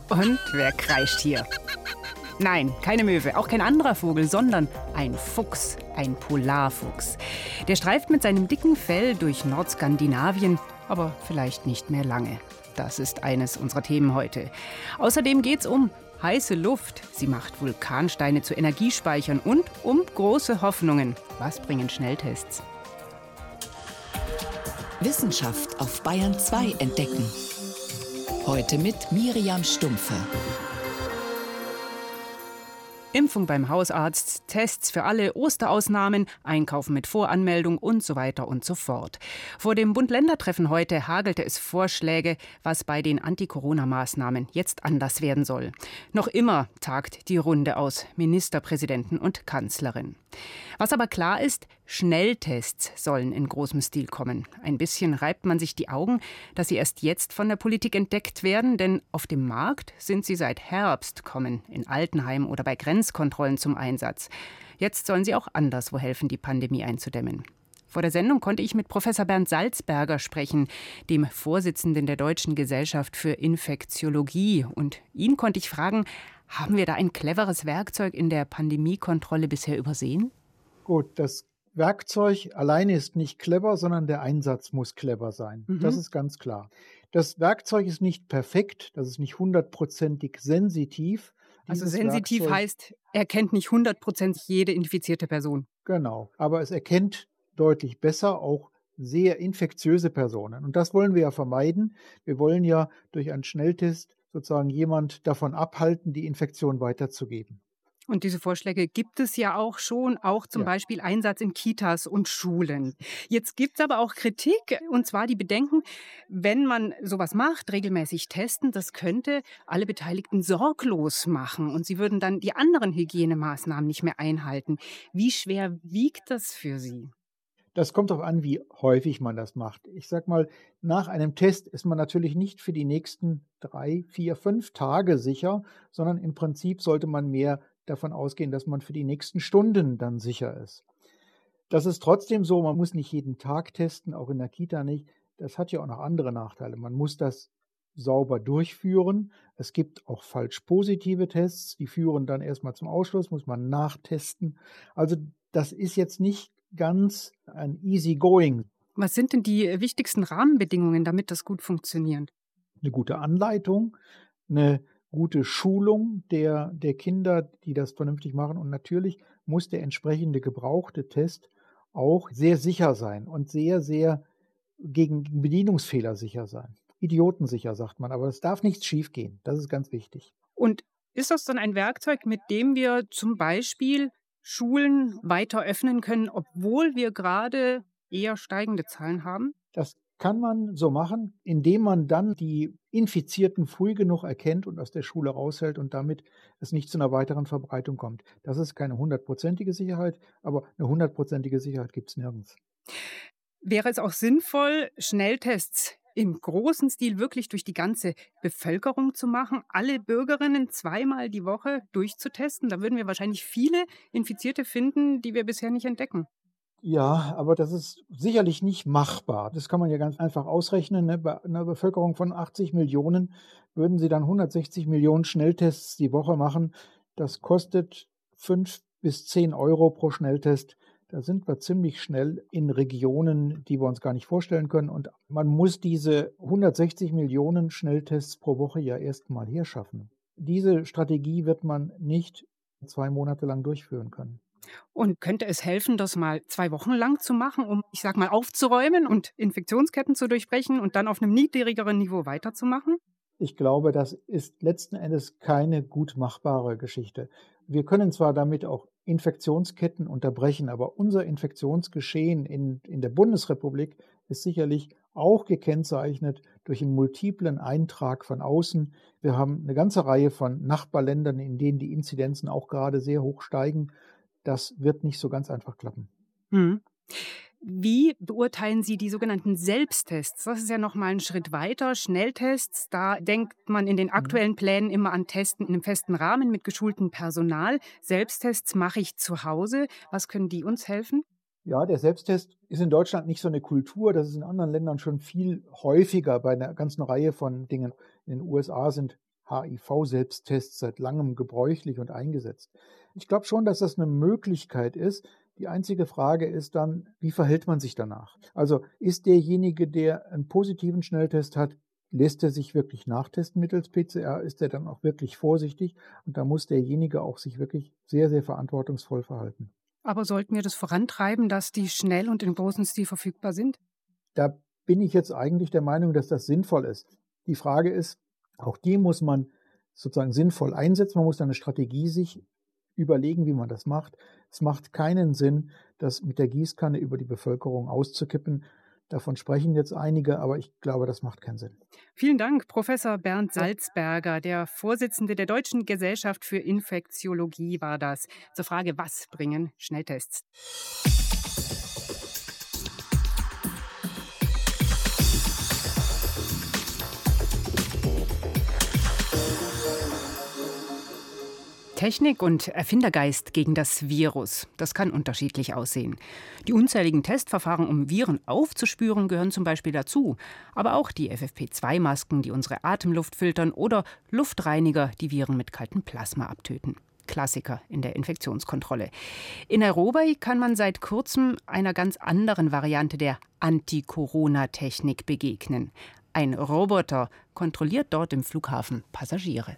Und wer kreischt hier? Nein, keine Möwe, auch kein anderer Vogel, sondern ein Fuchs, ein Polarfuchs. Der streift mit seinem dicken Fell durch Nordskandinavien, aber vielleicht nicht mehr lange. Das ist eines unserer Themen heute. Außerdem geht's um heiße Luft. Sie macht Vulkansteine zu Energiespeichern und um große Hoffnungen. Was bringen Schnelltests? Wissenschaft auf Bayern 2 entdecken. Heute mit Miriam Stumpfe. Impfung beim Hausarzt, Tests für alle, Osterausnahmen, Einkaufen mit Voranmeldung und so weiter und so fort. Vor dem Bund-Länder-Treffen heute hagelte es Vorschläge, was bei den Anti-Corona-Maßnahmen jetzt anders werden soll. Noch immer tagt die Runde aus Ministerpräsidenten und Kanzlerin. Was aber klar ist, Schnelltests sollen in großem Stil kommen. Ein bisschen reibt man sich die Augen, dass sie erst jetzt von der Politik entdeckt werden, denn auf dem Markt sind sie seit Herbst, kommen in Altenheimen oder bei Grenzkontrollen zum Einsatz. Jetzt sollen sie auch anderswo helfen, die Pandemie einzudämmen. Vor der Sendung konnte ich mit Professor Bernd Salzberger sprechen, dem Vorsitzenden der Deutschen Gesellschaft für Infektiologie. Und ihn konnte ich fragen, haben wir da ein cleveres Werkzeug in der Pandemiekontrolle bisher übersehen? Gut, das Werkzeug alleine ist nicht clever, sondern der Einsatz muss clever sein. Das ist ganz klar. Das Werkzeug ist nicht perfekt, das ist nicht 100%ig sensitiv. Also sensitiv heißt, er kennt nicht 100% jede infizierte Person. Genau, aber es erkennt deutlich besser auch sehr infektiöse Personen. Und das wollen wir ja vermeiden. Wir wollen ja durch einen Schnelltest sozusagen jemand davon abhalten, die Infektion weiterzugeben. Und diese Vorschläge gibt es ja auch schon, auch zum Beispiel Einsatz in Kitas und Schulen. Jetzt gibt es aber auch Kritik, und zwar die Bedenken, wenn man sowas macht, regelmäßig testen, das könnte alle Beteiligten sorglos machen und sie würden dann die anderen Hygienemaßnahmen nicht mehr einhalten. Wie schwer wiegt das für Sie? Das kommt darauf an, wie häufig man das macht. Ich sag mal, nach einem Test ist man natürlich nicht für die nächsten 3, 4, 5 Tage sicher, sondern im Prinzip sollte man mehr davon ausgehen, dass man für die nächsten Stunden dann sicher ist. Das ist trotzdem so, man muss nicht jeden Tag testen, auch in der Kita nicht. Das hat ja auch noch andere Nachteile. Man muss das sauber durchführen. Es gibt auch falsch positive Tests, die führen dann erstmal zum Ausschluss, muss man nachtesten. Also das ist jetzt nicht ganz ein easy going. Was sind denn die wichtigsten Rahmenbedingungen, damit das gut funktioniert? Eine gute Anleitung, eine gute Schulung der Kinder, die das vernünftig machen. Und natürlich muss der entsprechende gebrauchte Test auch sehr sicher sein und sehr, sehr gegen Bedienungsfehler sicher sein. Idiotensicher, sagt man, aber es darf nichts schiefgehen. Das ist ganz wichtig. Und ist das dann ein Werkzeug, mit dem wir zum Beispiel Schulen weiter öffnen können, obwohl wir gerade eher steigende Zahlen haben? Das kann man so machen, indem man dann die Infizierten früh genug erkennt und aus der Schule raushält und damit es nicht zu einer weiteren Verbreitung kommt. Das ist keine 100%ige Sicherheit, aber eine 100%ige Sicherheit gibt es nirgends. Wäre es auch sinnvoll, Schnelltests im großen Stil wirklich durch die ganze Bevölkerung zu machen, alle Bürgerinnen 2-mal die Woche durchzutesten? Da würden wir wahrscheinlich viele Infizierte finden, die wir bisher nicht entdecken. Ja, aber das ist sicherlich nicht machbar. Das kann man ja ganz einfach ausrechnen. Ne? Bei einer Bevölkerung von 80 Millionen würden sie dann 160 Millionen Schnelltests die Woche machen. Das kostet 5 bis 10 Euro pro Schnelltest. Da sind wir ziemlich schnell in Regionen, die wir uns gar nicht vorstellen können. Und man muss diese 160 Millionen Schnelltests pro Woche ja erst mal herschaffen. Diese Strategie wird man nicht 2 Monate lang durchführen können. Und könnte es helfen, das mal 2 Wochen lang zu machen, um, ich sag mal, aufzuräumen und Infektionsketten zu durchbrechen und dann auf einem niedrigeren Niveau weiterzumachen? Ich glaube, das ist letzten Endes keine gut machbare Geschichte. Wir können zwar damit auch Infektionsketten unterbrechen, aber unser Infektionsgeschehen in der Bundesrepublik ist sicherlich auch gekennzeichnet durch einen multiplen Eintrag von außen. Wir haben eine ganze Reihe von Nachbarländern, in denen die Inzidenzen auch gerade sehr hoch steigen. Das wird nicht so ganz einfach klappen. Wie beurteilen Sie die sogenannten Selbsttests? Das ist ja noch mal ein Schritt weiter. Schnelltests, da denkt man in den aktuellen Plänen immer an Testen in einem festen Rahmen mit geschultem Personal. Selbsttests mache ich zu Hause. Was können die uns helfen? Ja, der Selbsttest ist in Deutschland nicht so eine Kultur. Das ist in anderen Ländern schon viel häufiger bei einer ganzen Reihe von Dingen. In den USA sind HIV-Selbsttests seit langem gebräuchlich und eingesetzt. Ich glaube schon, dass das eine Möglichkeit ist. Die einzige Frage ist dann, wie verhält man sich danach? Also ist derjenige, der einen positiven Schnelltest hat, lässt er sich wirklich nachtesten mittels PCR? Ist er dann auch wirklich vorsichtig? Und da muss derjenige auch sich wirklich sehr, sehr verantwortungsvoll verhalten. Aber sollten wir das vorantreiben, dass die schnell und in großem Stil verfügbar sind? Da bin ich jetzt eigentlich der Meinung, dass das sinnvoll ist. Die Frage ist, auch die muss man sozusagen sinnvoll einsetzen. Man muss dann eine Strategie sich überlegen, wie man das macht. Es macht keinen Sinn, das mit der Gießkanne über die Bevölkerung auszukippen. Davon sprechen jetzt einige, aber ich glaube, das macht keinen Sinn. Vielen Dank, Professor Bernd Salzberger, der Vorsitzende der Deutschen Gesellschaft für Infektiologie war das. Zur Frage, was bringen Schnelltests? Technik und Erfindergeist gegen das Virus. Das kann unterschiedlich aussehen. Die unzähligen Testverfahren, um Viren aufzuspüren, gehören zum Beispiel dazu. Aber auch die FFP2-Masken, die unsere Atemluft filtern, oder Luftreiniger, die Viren mit kaltem Plasma abtöten. Klassiker in der Infektionskontrolle. In Nairobi kann man seit kurzem einer ganz anderen Variante der Anti-Corona-Technik begegnen. Ein Roboter kontrolliert dort im Flughafen Passagiere.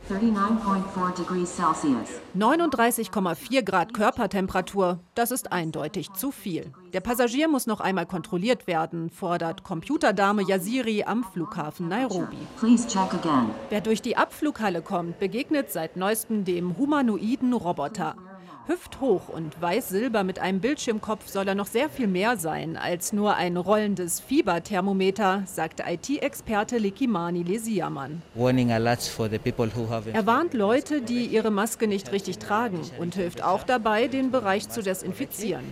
39,4 Grad Körpertemperatur, das ist eindeutig zu viel. Der Passagier muss noch einmal kontrolliert werden, fordert Computerdame Yaziri am Flughafen Nairobi. Wer durch die Abflughalle kommt, begegnet seit neuestem dem humanoiden Roboter. Hüfthoch und weiß-silber mit einem Bildschirmkopf soll er noch sehr viel mehr sein als nur ein rollendes Fieberthermometer, sagt IT-Experte Likimani Lesiaman. Er warnt Leute, die ihre Maske nicht richtig tragen und hilft auch dabei, den Bereich zu desinfizieren.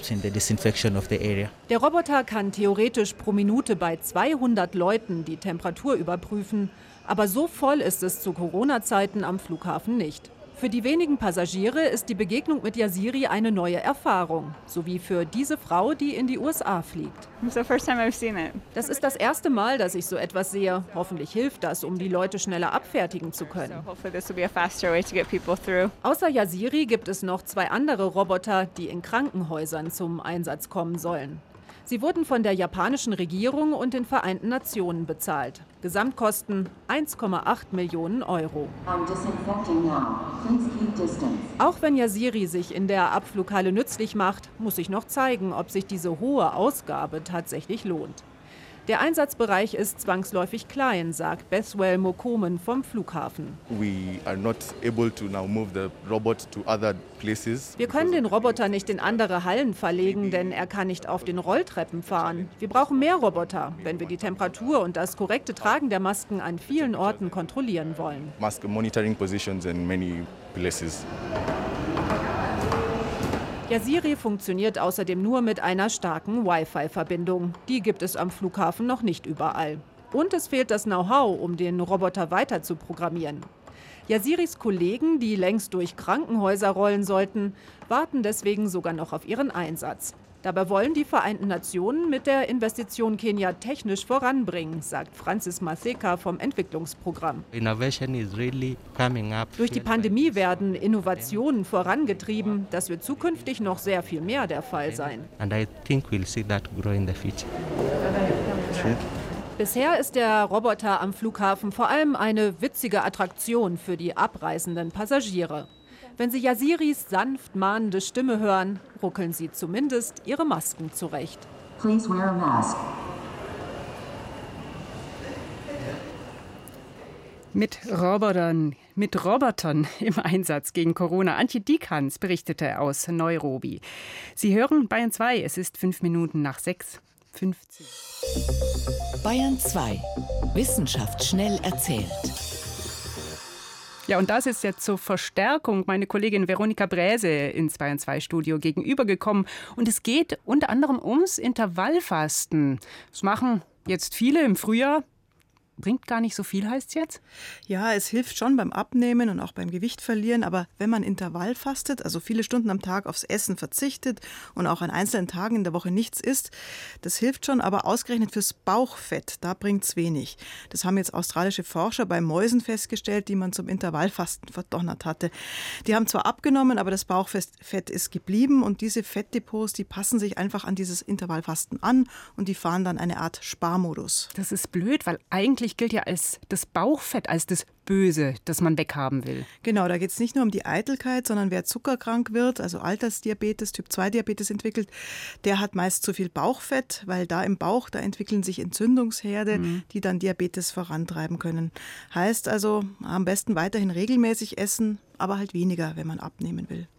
Der Roboter kann theoretisch pro Minute bei 200 Leuten die Temperatur überprüfen, aber so voll ist es zu Corona-Zeiten am Flughafen nicht. Für die wenigen Passagiere ist die Begegnung mit Yaziri eine neue Erfahrung, sowie für diese Frau, die in die USA fliegt. Das ist das erste Mal, dass ich so etwas sehe. Hoffentlich hilft das, um die Leute schneller abfertigen zu können. Außer Yaziri gibt es noch 2 andere Roboter, die in Krankenhäusern zum Einsatz kommen sollen. Sie wurden von der japanischen Regierung und den Vereinten Nationen bezahlt. Gesamtkosten 1,8 Millionen Euro. Auch wenn Yaziri sich in der Abflughalle nützlich macht, muss sich noch zeigen, ob sich diese hohe Ausgabe tatsächlich lohnt. Der Einsatzbereich ist zwangsläufig klein, sagt Bethwell Mokomen vom Flughafen. Wir können den Roboter nicht in andere Hallen verlegen, denn er kann nicht auf den Rolltreppen fahren. Wir brauchen mehr Roboter, wenn wir die Temperatur und das korrekte Tragen der Masken an vielen Orten kontrollieren wollen. Yaziri funktioniert außerdem nur mit einer starken Wi-Fi-Verbindung. Die gibt es am Flughafen noch nicht überall. Und es fehlt das Know-how, um den Roboter weiter zu programmieren. Yaziris Kollegen, die längst durch Krankenhäuser rollen sollten, warten deswegen sogar noch auf ihren Einsatz. Dabei wollen die Vereinten Nationen mit der Investition Kenia technisch voranbringen, sagt Francis Matheka vom Entwicklungsprogramm. Durch die Pandemie werden Innovationen vorangetrieben. Das wird zukünftig noch sehr viel mehr der Fall sein. Bisher ist der Roboter am Flughafen vor allem eine witzige Attraktion für die abreisenden Passagiere. Wenn Sie Yaziris sanft mahnende Stimme hören, ruckeln Sie zumindest Ihre Masken zurecht. Please wear a mask. Mit Robotern im Einsatz gegen Corona. Antje Diekhans berichtete aus Nairobi. Sie hören Bayern 2, es ist 5 Minuten nach 6:50. Bayern 2. Wissenschaft schnell erzählt. Ja, und das ist jetzt zur Verstärkung meine Kollegin Veronika Bräse ins Bayern 2 Studio gegenübergekommen. Und es geht unter anderem ums Intervallfasten. Das machen jetzt viele im Frühjahr. bringt gar nicht so viel, heißt es jetzt? Ja, es hilft schon beim Abnehmen und auch beim Gewicht verlieren, aber wenn man Intervall fastet, also viele Stunden am Tag aufs Essen verzichtet und auch an einzelnen Tagen in der Woche nichts isst, das hilft schon, aber ausgerechnet fürs Bauchfett, da bringt es wenig. Das haben jetzt australische Forscher bei Mäusen festgestellt, die man zum Intervallfasten verdonnert hatte. Die haben zwar abgenommen, aber das Bauchfett ist geblieben und diese Fettdepots, die passen sich einfach an dieses Intervallfasten an und die fahren dann eine Art Sparmodus. Das ist blöd, weil eigentlich gilt ja als das Bauchfett als das Böse, das man weghaben will. Genau, da geht es nicht nur um die Eitelkeit, sondern wer zuckerkrank wird, also Altersdiabetes, Typ-2-Diabetes entwickelt, der hat meist zu viel Bauchfett, weil da im Bauch, da entwickeln sich Entzündungsherde, die dann Diabetes vorantreiben können. Heißt also, am besten weiterhin regelmäßig essen, aber halt weniger, wenn man abnehmen will.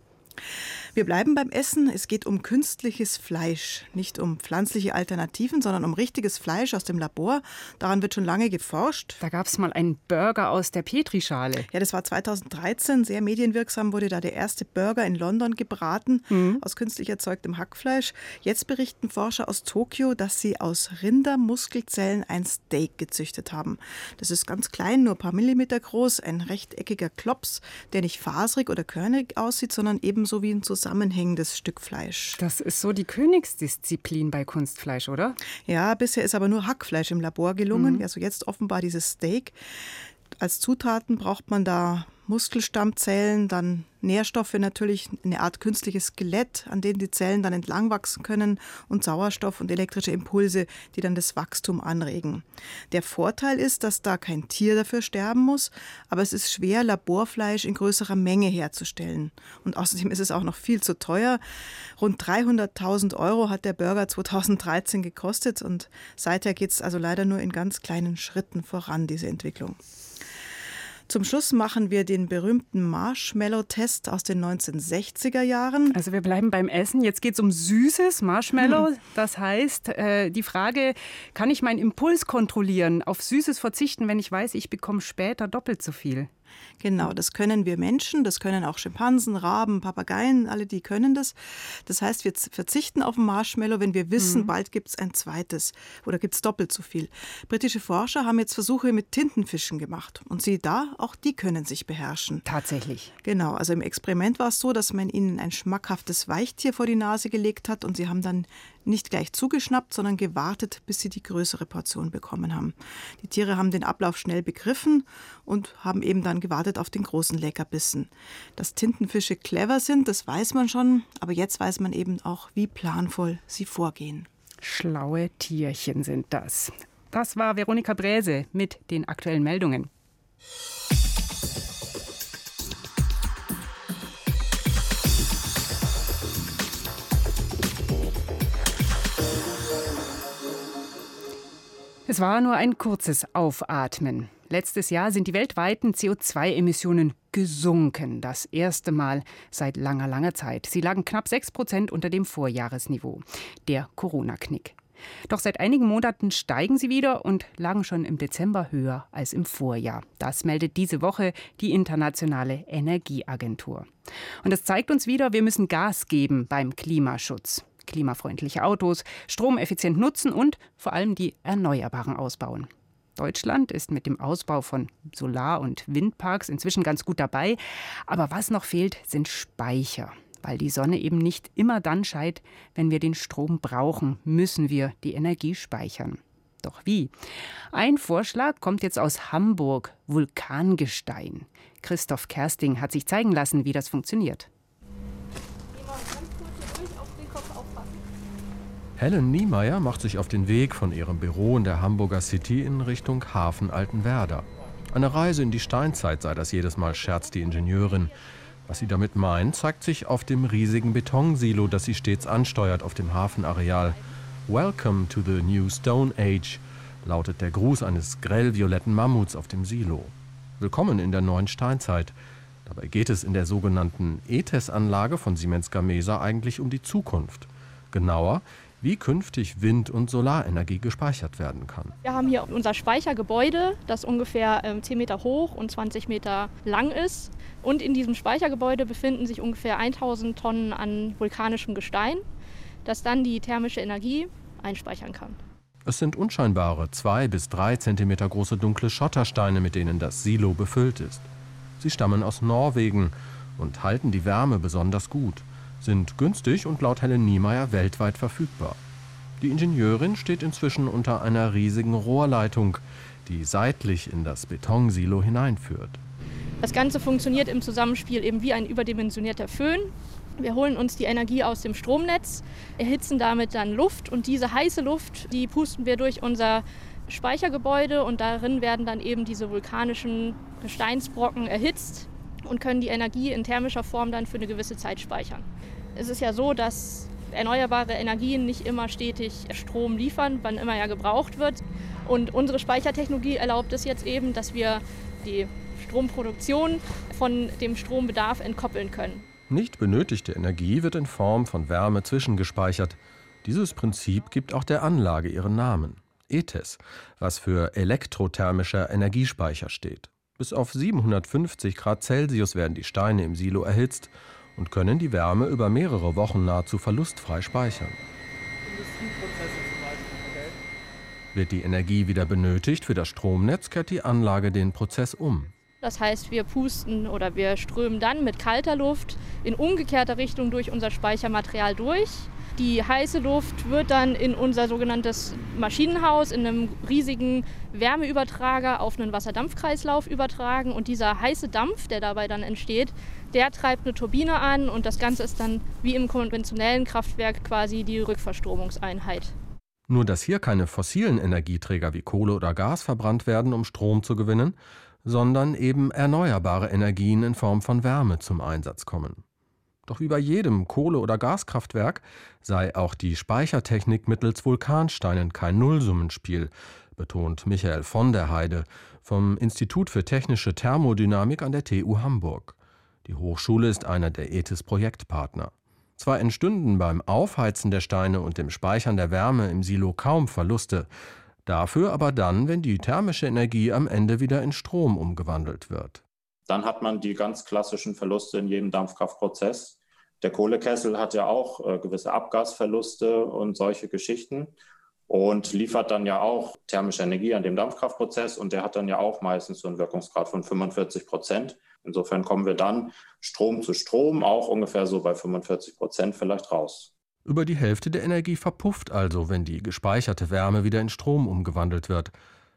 Wir bleiben beim Essen. Es geht um künstliches Fleisch. Nicht um pflanzliche Alternativen, sondern um richtiges Fleisch aus dem Labor. Daran wird schon lange geforscht. Da gab es mal einen Burger aus der Petrischale. Ja, das war 2013. Sehr medienwirksam wurde da der erste Burger in London gebraten, aus künstlich erzeugtem Hackfleisch. Jetzt berichten Forscher aus Tokio, dass sie aus Rindermuskelzellen ein Steak gezüchtet haben. Das ist ganz klein, nur ein paar Millimeter groß, ein rechteckiger Klops, der nicht faserig oder körnig aussieht, sondern ebenso wie ein zusammenhängendes Stück Fleisch. Das ist so die Königsdisziplin bei Kunstfleisch, oder? Ja, bisher ist aber nur Hackfleisch im Labor gelungen. Also jetzt offenbar dieses Steak. Als Zutaten braucht man da Muskelstammzellen, dann Nährstoffe natürlich, eine Art künstliches Skelett, an denen die Zellen dann entlang wachsen können und Sauerstoff und elektrische Impulse, die dann das Wachstum anregen. Der Vorteil ist, dass da kein Tier dafür sterben muss, aber es ist schwer, Laborfleisch in größerer Menge herzustellen. Und außerdem ist es auch noch viel zu teuer. Rund 300.000 € hat der Burger 2013 gekostet und seither geht es also leider nur in ganz kleinen Schritten voran, diese Entwicklung. Zum Schluss machen wir den berühmten Marshmallow-Test aus den 1960er Jahren. Also wir bleiben beim Essen. Jetzt geht es um süßes Marshmallow. Das heißt, die Frage, kann ich meinen Impuls kontrollieren, auf Süßes verzichten, wenn ich weiß, ich bekomme später doppelt so viel? Genau, das können wir Menschen, das können auch Schimpansen, Raben, Papageien, alle die können das. Das heißt, wir verzichten auf ein Marshmallow, wenn wir wissen, bald gibt es ein zweites oder gibt es doppelt so viel. Britische Forscher haben jetzt Versuche mit Tintenfischen gemacht und siehe da, auch die können sich beherrschen. Tatsächlich. Genau, also im Experiment war es so, dass man ihnen ein schmackhaftes Weichtier vor die Nase gelegt hat und sie haben dann nicht gleich zugeschnappt, sondern gewartet, bis sie die größere Portion bekommen haben. Die Tiere haben den Ablauf schnell begriffen und haben eben dann gewartet auf den großen Leckerbissen. Dass Tintenfische clever sind, das weiß man schon, aber jetzt weiß man eben auch, wie planvoll sie vorgehen. Schlaue Tierchen sind das. Das war Veronika Bräse mit den aktuellen Meldungen. Es war nur ein kurzes Aufatmen. Letztes Jahr sind die weltweiten CO2-Emissionen gesunken. Das erste Mal seit langer, langer Zeit. Sie lagen knapp 6% unter dem Vorjahresniveau. Der Corona-Knick. Doch seit einigen Monaten steigen sie wieder und lagen schon im Dezember höher als im Vorjahr. Das meldet diese Woche die Internationale Energieagentur. Und das zeigt uns wieder, wir müssen Gas geben beim Klimaschutz. Klimafreundliche Autos, stromeffizient nutzen und vor allem die Erneuerbaren ausbauen. Deutschland ist mit dem Ausbau von Solar- und Windparks inzwischen ganz gut dabei. Aber was noch fehlt, sind Speicher. Weil die Sonne eben nicht immer dann scheint, wenn wir den Strom brauchen, müssen wir die Energie speichern. Doch wie? Ein Vorschlag kommt jetzt aus Hamburg, Vulkangestein. Christoph Kersting hat sich zeigen lassen, wie das funktioniert. Helen Niemeyer macht sich auf den Weg von ihrem Büro in der Hamburger City in Richtung Hafen Altenwerder. Eine Reise in die Steinzeit sei das jedes Mal, scherzt die Ingenieurin. Was sie damit meint, zeigt sich auf dem riesigen Betonsilo, das sie stets ansteuert auf dem Hafenareal. Welcome to the New Stone Age, lautet der Gruß eines grellvioletten Mammuts auf dem Silo. Willkommen in der neuen Steinzeit. Dabei geht es in der sogenannten ETES-Anlage von Siemens Gamesa eigentlich um die Zukunft. Genauer, wie künftig Wind- und Solarenergie gespeichert werden kann. Wir haben hier unser Speichergebäude, das ungefähr 10 Meter hoch und 20 Meter lang ist. Und in diesem Speichergebäude befinden sich ungefähr 1000 Tonnen an vulkanischem Gestein, das dann die thermische Energie einspeichern kann. Es sind unscheinbare 2 bis 3 Zentimeter große dunkle Schottersteine, mit denen das Silo befüllt ist. Sie stammen aus Norwegen und halten die Wärme besonders gut, sind günstig und laut Helen Niemeyer weltweit verfügbar. Die Ingenieurin steht inzwischen unter einer riesigen Rohrleitung, die seitlich in das Betonsilo hineinführt. Das Ganze funktioniert im Zusammenspiel eben wie ein überdimensionierter Föhn. Wir holen uns die Energie aus dem Stromnetz, erhitzen damit dann Luft und diese heiße Luft, die pusten wir durch unser Speichergebäude und darin werden dann eben diese vulkanischen Gesteinsbrocken erhitzt und können die Energie in thermischer Form dann für eine gewisse Zeit speichern. Es ist ja so, dass erneuerbare Energien nicht immer stetig Strom liefern, wann immer er gebraucht wird. Und unsere Speichertechnologie erlaubt es jetzt eben, dass wir die Stromproduktion von dem Strombedarf entkoppeln können. Nicht benötigte Energie wird in Form von Wärme zwischengespeichert. Dieses Prinzip gibt auch der Anlage ihren Namen. ETES, was für elektrothermischer Energiespeicher steht. Bis auf 750 Grad Celsius werden die Steine im Silo erhitzt und können die Wärme über mehrere Wochen nahezu verlustfrei speichern. Wird die Energie wieder benötigt für das Stromnetz, kehrt die Anlage den Prozess um. Das heißt, wir pusten oder wir strömen dann mit kalter Luft in umgekehrter Richtung durch unser Speichermaterial durch. Die heiße Luft wird dann in unser sogenanntes Maschinenhaus in einem riesigen Wärmeübertrager auf einen Wasserdampfkreislauf übertragen. Und dieser heiße Dampf, der dabei dann entsteht, der treibt eine Turbine an und das Ganze ist dann wie im konventionellen Kraftwerk quasi die Rückverstromungseinheit. Nur dass hier keine fossilen Energieträger wie Kohle oder Gas verbrannt werden, um Strom zu gewinnen, sondern eben erneuerbare Energien in Form von Wärme zum Einsatz kommen. Doch wie bei jedem Kohle- oder Gaskraftwerk sei auch die Speichertechnik mittels Vulkansteinen kein Nullsummenspiel, betont Michael von der Heide vom Institut für Technische Thermodynamik an der TU Hamburg. Die Hochschule ist einer der ETES-Projektpartner. Zwar entstünden beim Aufheizen der Steine und dem Speichern der Wärme im Silo kaum Verluste, dafür aber dann, wenn die thermische Energie am Ende wieder in Strom umgewandelt wird. Dann hat man die ganz klassischen Verluste in jedem Dampfkraftprozess. Der Kohlekessel hat ja auch gewisse Abgasverluste und solche Geschichten und liefert dann ja auch thermische Energie an dem Dampfkraftprozess und der hat dann ja auch meistens so einen Wirkungsgrad von 45%. Insofern kommen wir dann Strom zu Strom auch ungefähr so bei 45% vielleicht raus. Über die Hälfte der Energie verpufft also, wenn die gespeicherte Wärme wieder in Strom umgewandelt wird.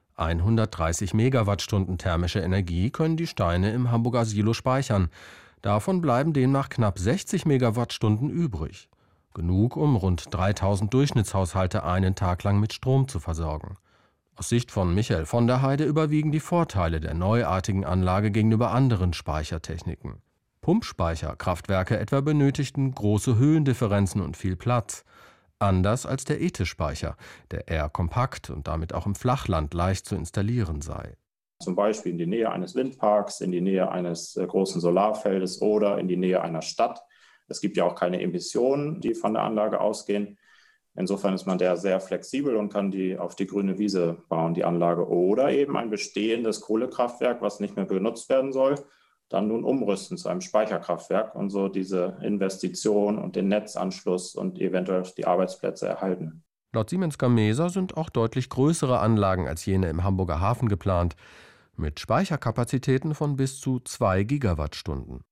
130 Megawattstunden thermische Energie können die Steine im Hamburger Silo speichern. Davon bleiben demnach knapp 60 Megawattstunden übrig. Genug, um rund 3000 Durchschnittshaushalte einen Tag lang mit Strom zu versorgen. Aus Sicht von Michael von der Heide überwiegen die Vorteile der neuartigen Anlage gegenüber anderen Speichertechniken. Pumpspeicherkraftwerke etwa benötigten große Höhendifferenzen und viel Platz. Anders als der ETES-Speicher, der eher kompakt und damit auch im Flachland leicht zu installieren sei. Zum Beispiel in die Nähe eines Windparks, in die Nähe eines großen Solarfeldes oder in die Nähe einer Stadt. Es gibt ja auch keine Emissionen, die von der Anlage ausgehen. Insofern ist man da sehr flexibel und kann die auf die grüne Wiese bauen, die Anlage. Oder eben ein bestehendes Kohlekraftwerk, was nicht mehr benutzt werden soll, dann nun umrüsten zu einem Speicherkraftwerk und so diese Investition und den Netzanschluss und eventuell die Arbeitsplätze erhalten. Laut Siemens Gamesa sind auch deutlich größere Anlagen als jene im Hamburger Hafen geplant, mit Speicherkapazitäten von bis zu 2 Gigawattstunden.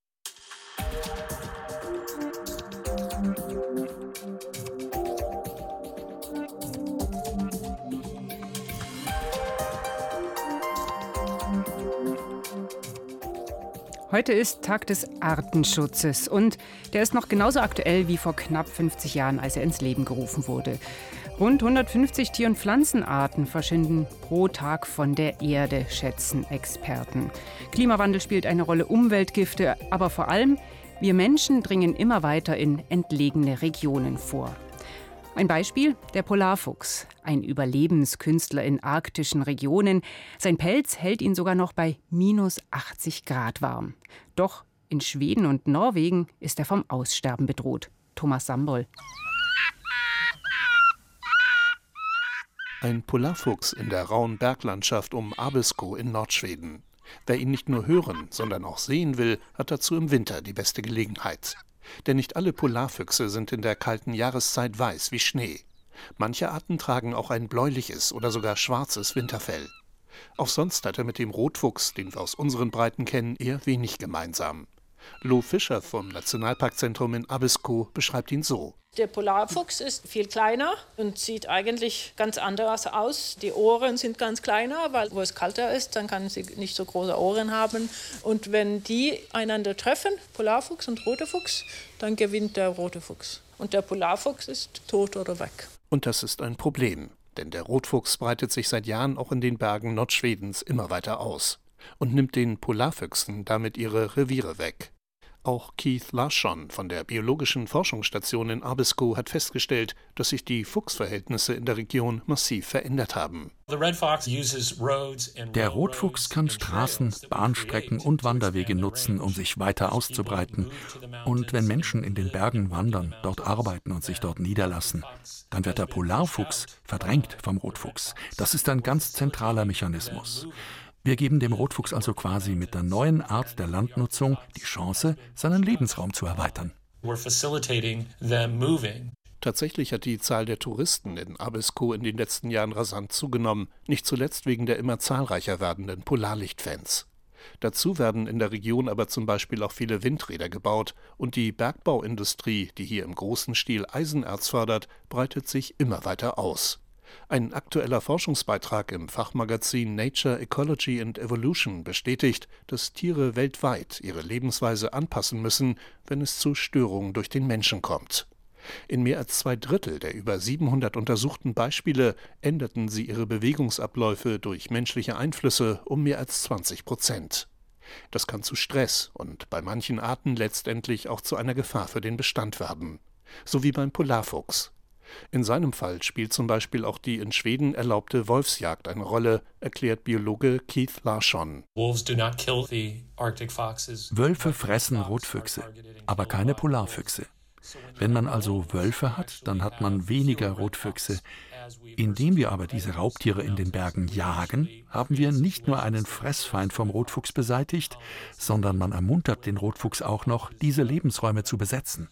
Heute ist Tag des Artenschutzes und der ist noch genauso aktuell wie vor knapp 50 Jahren, als er ins Leben gerufen wurde. Rund 150 Tier- und Pflanzenarten verschwinden pro Tag von der Erde, schätzen Experten. Klimawandel spielt eine Rolle, Umweltgifte, aber vor allem wir Menschen dringen immer weiter in entlegene Regionen vor. Ein Beispiel, der Polarfuchs, ein Überlebenskünstler in arktischen Regionen. Sein Pelz hält ihn sogar noch bei minus 80 Grad warm. Doch in Schweden und Norwegen ist er vom Aussterben bedroht. Thomas Sambol. Ein Polarfuchs in der rauen Berglandschaft um Abisko in Nordschweden. Wer ihn nicht nur hören, sondern auch sehen will, hat dazu im Winter die beste Gelegenheit. Denn nicht alle Polarfüchse sind in der kalten Jahreszeit weiß wie Schnee. Manche Arten tragen auch ein bläuliches oder sogar schwarzes Winterfell. Auch sonst hat er mit dem Rotfuchs, den wir aus unseren Breiten kennen, eher wenig gemeinsam. Lo Fischer vom Nationalparkzentrum in Abisko beschreibt ihn so. Der Polarfuchs ist viel kleiner und sieht eigentlich ganz anders aus. Die Ohren sind ganz kleiner, weil wo es kalter ist, dann kann sie nicht so große Ohren haben. Und wenn die einander treffen, Polarfuchs und roter Fuchs, dann gewinnt der rote Fuchs. Und der Polarfuchs ist tot oder weg. Und das ist ein Problem, denn der Rotfuchs breitet sich seit Jahren auch in den Bergen Nordschwedens immer weiter aus und nimmt den Polarfüchsen damit ihre Reviere weg. Auch Keith Larsson von der Biologischen Forschungsstation in Abisko hat festgestellt, dass sich die Fuchsverhältnisse in der Region massiv verändert haben. Der Rotfuchs kann Straßen, Bahnstrecken und Wanderwege nutzen, um sich weiter auszubreiten. Und wenn Menschen in den Bergen wandern, dort arbeiten und sich dort niederlassen, dann wird der Polarfuchs verdrängt vom Rotfuchs. Das ist ein ganz zentraler Mechanismus. Wir geben dem Rotfuchs also quasi mit der neuen Art der Landnutzung die Chance, seinen Lebensraum zu erweitern. Tatsächlich hat die Zahl der Touristen in Abisko in den letzten Jahren rasant zugenommen, nicht zuletzt wegen der immer zahlreicher werdenden Polarlichtfans. Dazu werden in der Region aber zum Beispiel auch viele Windräder gebaut und die Bergbauindustrie, die hier im großen Stil Eisenerz fördert, breitet sich immer weiter aus. Ein aktueller Forschungsbeitrag im Fachmagazin Nature, Ecology and Evolution bestätigt, dass Tiere weltweit ihre Lebensweise anpassen müssen, wenn es zu Störungen durch den Menschen kommt. In mehr als 2/3 der über 700 untersuchten Beispiele änderten sie ihre Bewegungsabläufe durch menschliche Einflüsse um mehr als 20%. Das kann zu Stress und bei manchen Arten letztendlich auch zu einer Gefahr für den Bestand werden. So wie beim Polarfuchs. In seinem Fall spielt zum Beispiel auch die in Schweden erlaubte Wolfsjagd eine Rolle, erklärt Biologe Keith Larsson. Wölfe fressen Rotfüchse, aber keine Polarfüchse. Wenn man also Wölfe hat, dann hat man weniger Rotfüchse. Indem wir aber diese Raubtiere in den Bergen jagen, haben wir nicht nur einen Fressfeind vom Rotfuchs beseitigt, sondern man ermuntert den Rotfuchs auch noch, diese Lebensräume zu besetzen.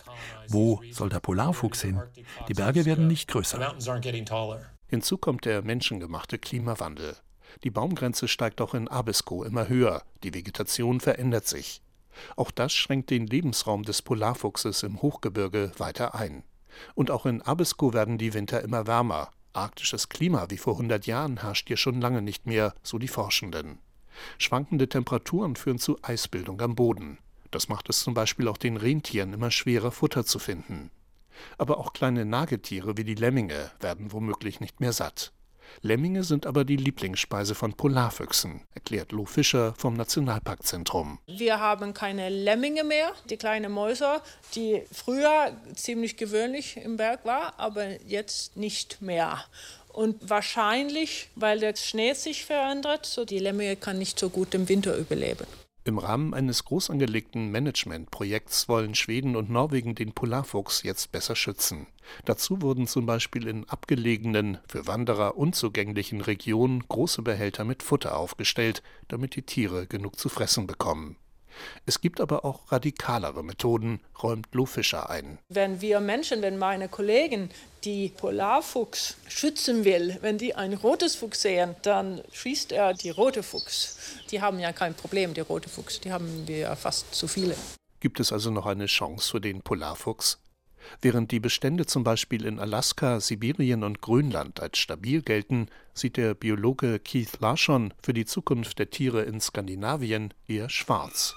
Wo soll der Polarfuchs hin? Die Berge werden nicht größer. Hinzu kommt der menschengemachte Klimawandel. Die Baumgrenze steigt auch in Abisko immer höher. Die Vegetation verändert sich. Auch das schränkt den Lebensraum des Polarfuchses im Hochgebirge weiter ein. Und auch in Abisko werden die Winter immer wärmer. Arktisches Klima wie vor 100 Jahren herrscht hier schon lange nicht mehr, so die Forschenden. Schwankende Temperaturen führen zu Eisbildung am Boden. Das macht es zum Beispiel auch den Rentieren immer schwerer, Futter zu finden. Aber auch kleine Nagetiere wie die Lemminge werden womöglich nicht mehr satt. Lemminge sind aber die Lieblingsspeise von Polarfüchsen, erklärt Lo Fischer vom Nationalparkzentrum. Wir haben keine Lemminge mehr, die kleinen Mäuse, die früher ziemlich gewöhnlich im Berg war, aber jetzt nicht mehr. Und wahrscheinlich, weil der Schnee sich verändert, so die Lemminge kann nicht so gut im Winter überleben. Im Rahmen eines groß angelegten Managementprojekts wollen Schweden und Norwegen den Polarfuchs jetzt besser schützen. Dazu wurden zum Beispiel in abgelegenen, für Wanderer unzugänglichen Regionen große Behälter mit Futter aufgestellt, damit die Tiere genug zu fressen bekommen. Es gibt aber auch radikalere Methoden, räumt Lo Fischer ein. Wenn wir Menschen, wenn meine Kollegen die Polarfuchs schützen will, wenn die ein rotes Fuchs sehen, dann schießt er die rote Fuchs. Die haben ja kein Problem, die rote Fuchs, die haben wir ja fast zu viele. Gibt es also noch eine Chance für den Polarfuchs? Während die Bestände zum Beispiel in Alaska, Sibirien und Grönland als stabil gelten, sieht der Biologe Keith Larsson für die Zukunft der Tiere in Skandinavien eher schwarz.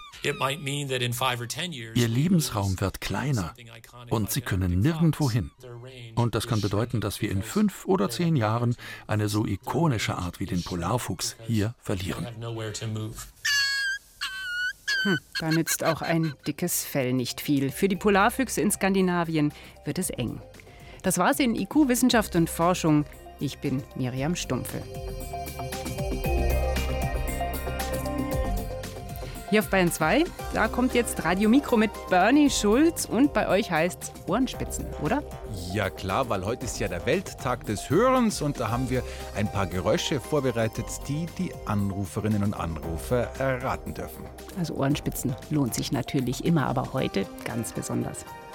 Ihr Lebensraum wird kleiner und sie können nirgendwo hin. Und das kann bedeuten, dass wir in 5 oder 10 Jahren eine so ikonische Art wie den Polarfuchs hier verlieren. Da nützt auch ein dickes Fell nicht viel. Für die Polarfüchse in Skandinavien wird es eng. Das war's in IQ Wissenschaft und Forschung. Ich bin Miriam Stumpfe. Hier auf Bayern 2, da kommt jetzt Radio Mikro mit Bernie Schulz und bei euch heißt's Ohrenspitzen, oder? Ja klar, weil heute ist ja der Welttag des Hörens und da haben wir ein paar Geräusche vorbereitet, die die Anruferinnen und Anrufer erraten dürfen. Also Ohrenspitzen lohnt sich natürlich immer, aber heute ganz besonders.